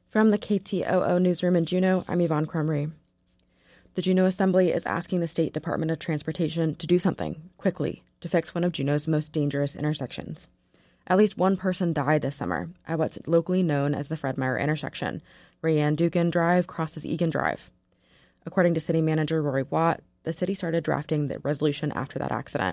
From the KTOO newsroom in Juneau, I'm Yvonne Crumry. The Juneau Assembly is asking the State Department of Transportation to do something, quickly, to fix one of Juneau's most dangerous intersections. At least one person died this summer at what's locally known as the Fred Meyer intersection, where Yan Dukin Drive crosses Egan Drive. According to City Manager Rory Watt, the city started drafting the resolution after that accident.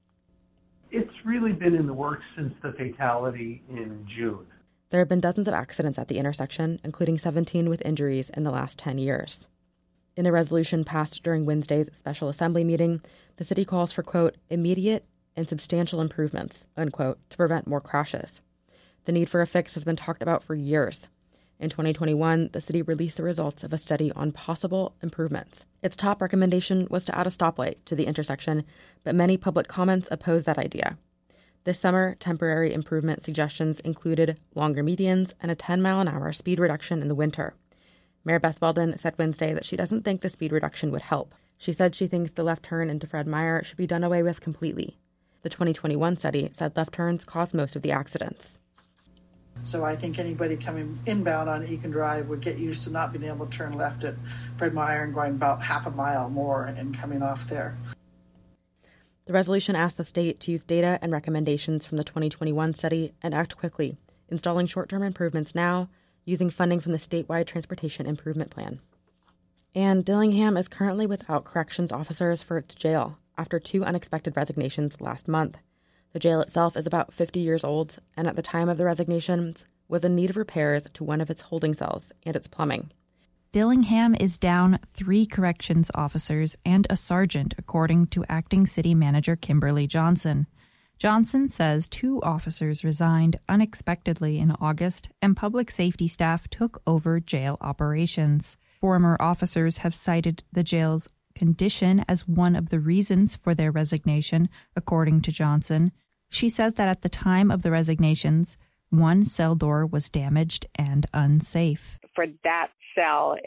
It's really been in the works since the fatality in June. There have been dozens of accidents at the intersection, including 17 with injuries in the last 10 years. In a resolution passed during Wednesday's special assembly meeting, the city calls for, quote, immediate and substantial improvements, unquote, to prevent more crashes. The need for a fix has been talked about for years. In 2021, the city released the results of a study on possible improvements. Its top recommendation was to add a stoplight to the intersection, but many public comments opposed that idea. This summer, temporary improvement suggestions included longer medians and a 10-mile-an-hour speed reduction in the winter. Mayor Beth Weldon said Wednesday that she doesn't think the speed reduction would help. She said she thinks the left turn into Fred Meyer should be done away with completely. The 2021 study said left turns caused most of the accidents. So I think anybody coming inbound on Egan Drive would get used to not being able to turn left at Fred Meyer and going about half a mile more and coming off there. The resolution asked the state to use data and recommendations from the 2021 study and act quickly, installing short-term improvements now, using funding from the statewide Transportation Improvement Plan. And Dillingham is currently without corrections officers for its jail after 2 unexpected resignations last month. The jail itself is about 50 years old, and at the time of the resignations was in need of repairs to one of its holding cells and its plumbing. Dillingham is down 3 corrections officers and a sergeant, according to acting city manager Kimberly Johnson. Johnson says 2 officers resigned unexpectedly in August, and public safety staff took over jail operations. Former officers have cited the jail's condition as one of the reasons for their resignation, according to Johnson. She says that at the time of the resignations, one cell door was damaged and unsafe. For that cell,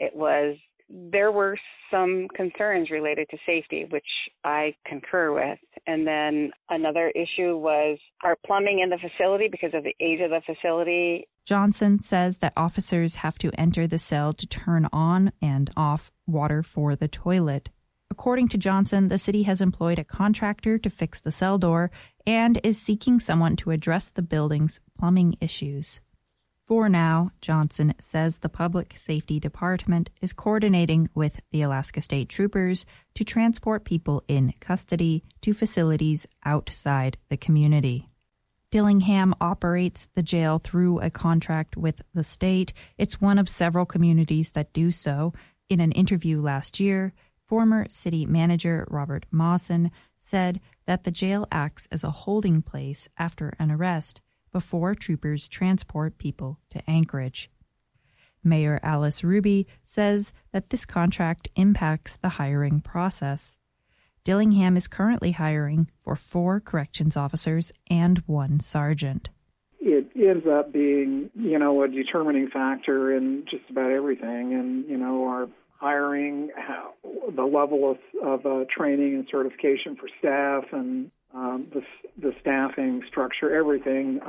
there were some concerns related to safety, which I concur with. And then another issue was our plumbing in the facility because of the age of the facility. Johnson says that officers have to enter the cell to turn on and off water for the toilet. According to Johnson, the city has employed a contractor to fix the cell door and is seeking someone to address the building's plumbing issues. For now, Johnson says the Public Safety Department is coordinating with the Alaska State Troopers to transport people in custody to facilities outside the community. Dillingham operates the jail through a contract with the state. It's one of several communities that do so. In an interview last year, former city manager Robert Mawson said that the jail acts as a holding place after an arrest before troopers transport people to Anchorage. Mayor Alice Ruby says that this contract impacts the hiring process. Dillingham is currently hiring for 4 corrections officers and 1 sergeant. It ends up being, a determining factor in just about everything. And, our hiring, the level of training and certification for staff, and the staffing structure, everything,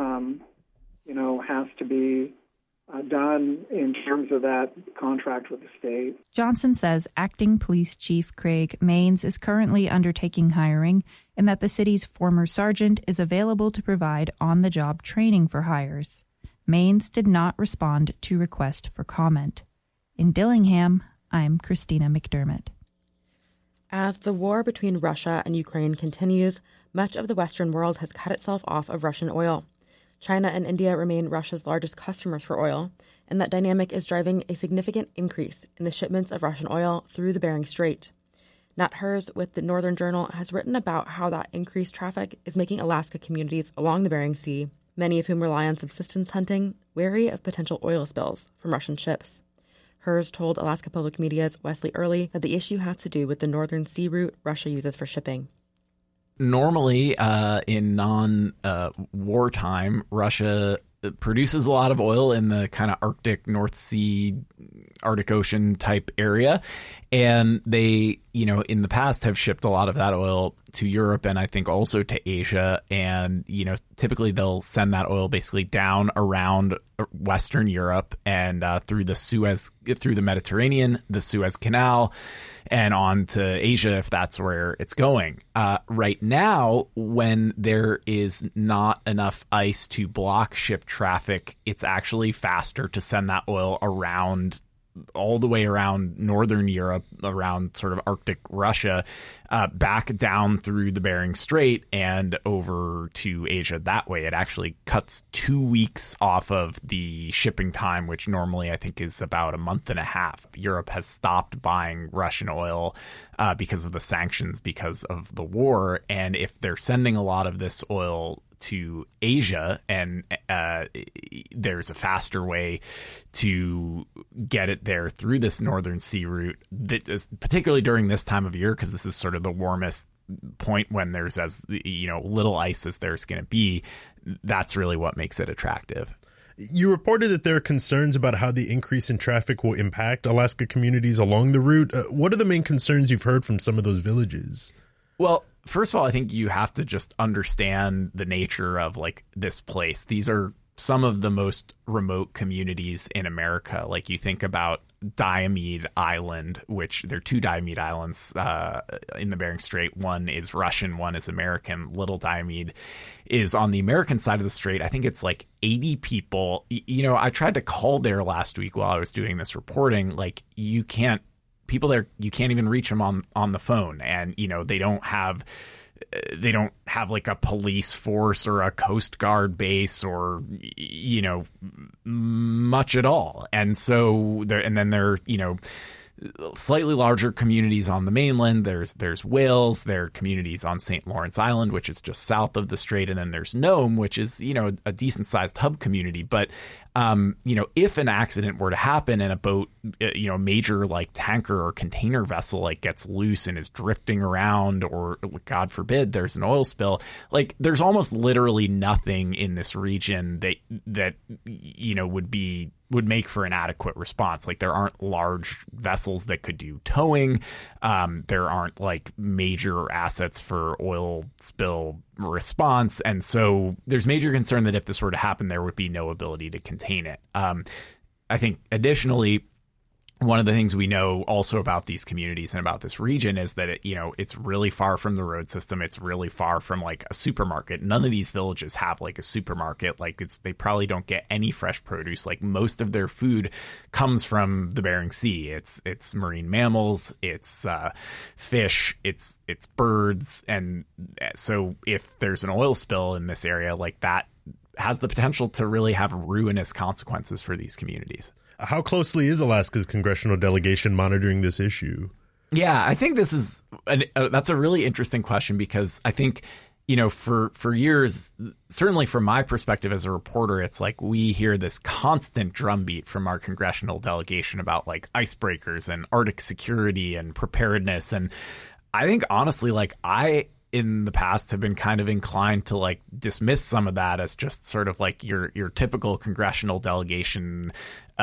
has to be done in terms of that contract with the state. Johnson says acting police chief Craig Maines is currently undertaking hiring and that the city's former sergeant is available to provide on-the-job training for hires. Maines did not respond to request for comment. In Dillingham, I'm Christina McDermott. As the war between Russia and Ukraine continues, much of the Western world has cut itself off of Russian oil. China and India remain Russia's largest customers for oil, and that dynamic is driving a significant increase in the shipments of Russian oil through the Bering Strait. Nat Hers with the Northern Journal has written about how that increased traffic is making Alaska communities along the Bering Sea, many of whom rely on subsistence hunting, wary of potential oil spills from Russian ships. Hers told Alaska Public Media's Wesley Early that the issue has to do with the northern sea route Russia uses for shipping. Normally, in non-wartime, Russia produces a lot of oil in the kind of Arctic North Sea Arctic Ocean type area. And they, in the past have shipped a lot of that oil to Europe and I think also to Asia. And, typically they'll send that oil basically down around Western Europe and through the Mediterranean, the Suez Canal, and on to Asia if that's where it's going. Right now, when there is not enough ice to block ship traffic, it's actually faster to send that oil around all the way around northern Europe, around sort of Arctic Russia, back down through the Bering Strait and over to Asia that way. It actually cuts 2 weeks off of the shipping time, which normally I think is about a month and a half. Europe has stopped buying Russian oil because of the sanctions, because of the war. And if they're sending a lot of this oil to Asia and there's a faster way to get it there through this Northern Sea route, that is, particularly during this time of year, because this is sort of the warmest point when there's as little ice as there's going to be, that's really what makes it attractive. You reported that there are concerns about how the increase in traffic will impact Alaska communities along the route. What are the main concerns you've heard from some of those villages? Well, first of all, I think you have to just understand the nature of this place. These are some of the most remote communities in America. Like you think about Diomede Island, which there are 2 Diomede Islands in the Bering Strait. One is Russian, one is American. Little Diomede is on the American side of the strait. I think it's 80 people. I tried to call there last week while I was doing this reporting. People there, you can't even reach them on the phone, and they don't have a police force or a Coast Guard base or much at all. And so there are slightly larger communities on the mainland. There's Wales, there are communities on St. Lawrence Island, which is just south of the strait, and then there's Nome, which is a decent sized hub community. But if an accident were to happen and a boat, a major tanker or container vessel gets loose and is drifting around, or God forbid there's an oil spill, there's almost literally nothing in this region that would make for an adequate response. There aren't large vessels that could do towing. There aren't major assets for oil spill response. And so there's major concern that if this were to happen, there would be no ability to contain it. I think additionally, one of the things we know also about these communities and about this region is that it's really far from the road system. It's really far from a supermarket. None of these villages have a supermarket. They probably don't get any fresh produce. Most of their food comes from the Bering Sea. It's marine mammals, it's fish, it's birds. And so if there's an oil spill in this area, that has the potential to really have ruinous consequences for these communities. How closely is Alaska's congressional delegation monitoring this issue? Yeah, I think this is that's a really interesting question, because I think, for years, certainly from my perspective as a reporter, it's we hear this constant drumbeat from our congressional delegation about icebreakers and Arctic security and preparedness. And I think honestly, I in the past have been kind of inclined to dismiss some of that as just sort of your typical congressional delegation,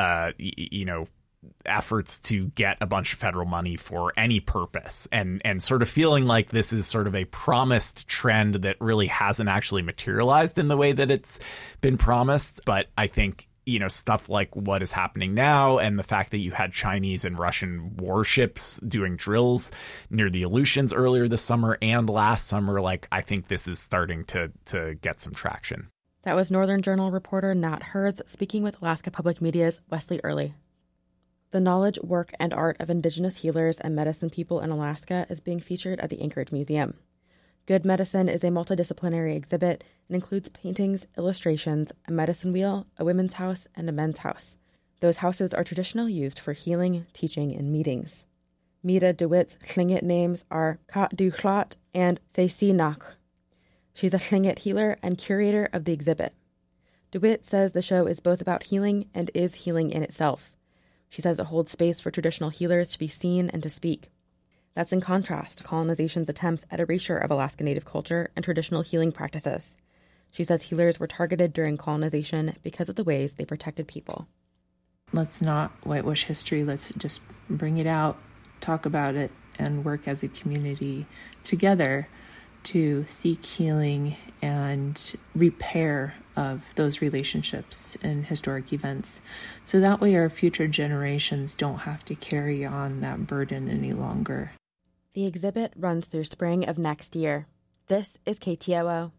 efforts to get a bunch of federal money for any purpose, and sort of feeling like this is sort of a promised trend that really hasn't actually materialized in the way that it's been promised. But I think stuff like what is happening now, and the fact that you had Chinese and Russian warships doing drills near the Aleutians earlier this summer and last summer, I think this is starting to get some traction. That was Northern Journal reporter Nat Herz speaking with Alaska Public Media's Wesley Early. The knowledge, work, and art of Indigenous healers and medicine people in Alaska is being featured at the Anchorage Museum. Good Medicine is a multidisciplinary exhibit and includes paintings, illustrations, a medicine wheel, a women's house, and a men's house. Those houses are traditionally used for healing, teaching, and meetings. Mita DeWitt's Tlingit names are Kat Duklat and Seisinach. She's a Tlingit healer and curator of the exhibit. DeWitt says the show is both about healing and is healing in itself. She says it holds space for traditional healers to be seen and to speak. That's in contrast to colonization's attempts at erasure of Alaska Native culture and traditional healing practices. She says healers were targeted during colonization because of the ways they protected people. Let's not whitewash history. Let's just bring it out, talk about it, and work as a community together to seek healing and repair of those relationships and historic events. So that way our future generations don't have to carry on that burden any longer. The exhibit runs through spring of next year. This is KTOO.